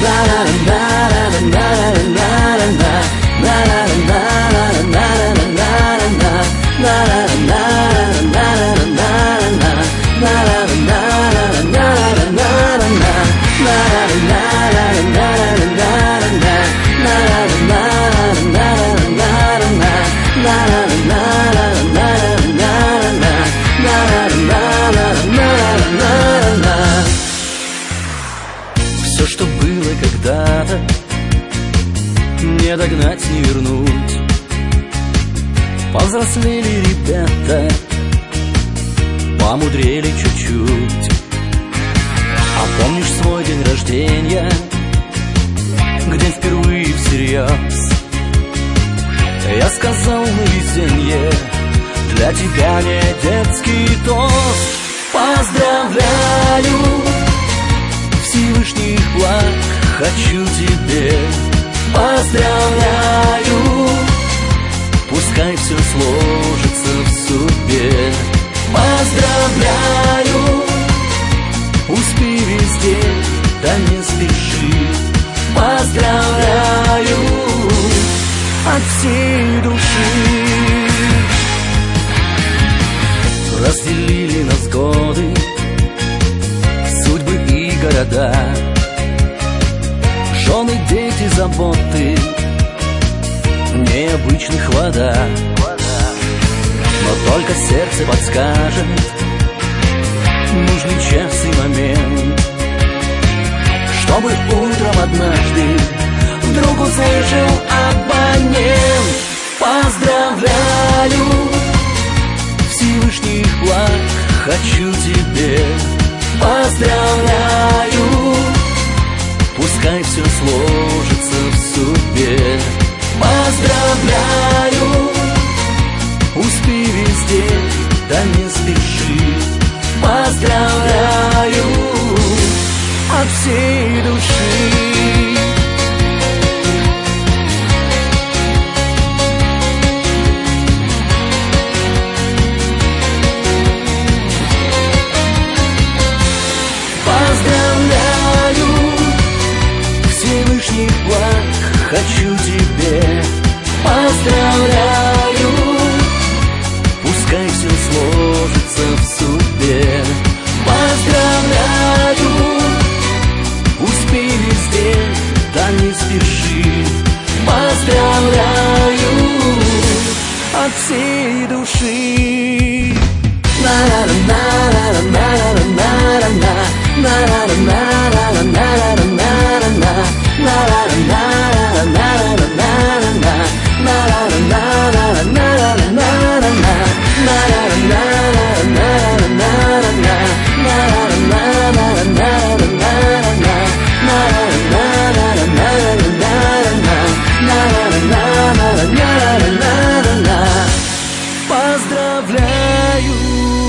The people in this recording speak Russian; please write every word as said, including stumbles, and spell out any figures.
Все, что было когда-то, не догнать, не вернуть. Повзрослели ребята, помудрели чуть-чуть. А помнишь свой день рождения, где впервые всерьез я сказал на везенье, для тебя не детский тост. Поздравляю, Всевышних благ хочу тебе. Поздравляю, пускай все сложится в судьбе. Поздравляю, успей везде, да не спеши. Поздравляю от всей души. Разделили нас годы, судьбы и города, жены, дети, заботы, необычных вода. Но только сердце подскажет нужный час и момент, чтобы утром однажды вдруг услышал абонент. Поздравляю, Всевышних благ хочу тебе. Поздравляю, пускай все сложится в судьбе. Поздравляю, успей везде, да не спеши. Поздравляю от всей души. Хочу тебе, поздравляю, пускай все сложится в судьбе. Поздравляю, успей везде, да не спеши. Поздравляю от всей души. Поздравляю.